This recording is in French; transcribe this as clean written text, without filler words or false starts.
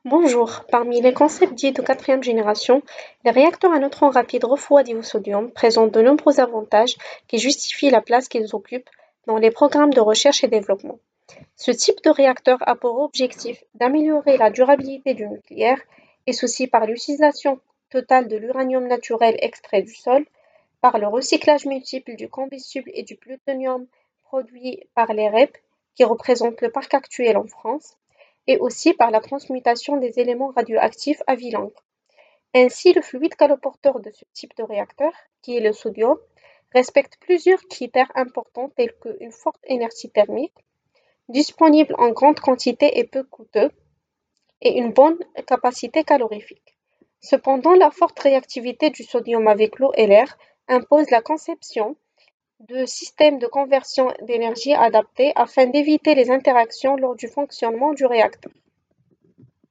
Bonjour, parmi les concepts dits de quatrième génération, les réacteurs à neutrons rapides refroidis au sodium présentent de nombreux avantages qui justifient la place qu'ils occupent dans les programmes de recherche et développement. Ce type de réacteur a pour objectif d'améliorer la durabilité du nucléaire, et ceci par l'utilisation totale de l'uranium naturel extrait du sol, par le recyclage multiple du combustible et du plutonium produit par les REP, qui représentent le parc actuel en France, et aussi par la transmutation des éléments radioactifs à vie longue. Ainsi, le fluide caloporteur de ce type de réacteur, qui est le sodium, respecte plusieurs critères importants tels qu'une forte énergie thermique, disponible en grande quantité et peu coûteux, et une bonne capacité calorifique. Cependant, la forte réactivité du sodium avec l'eau et l'air impose la conception de systèmes de conversion d'énergie adaptés afin d'éviter les interactions lors du fonctionnement du réacteur.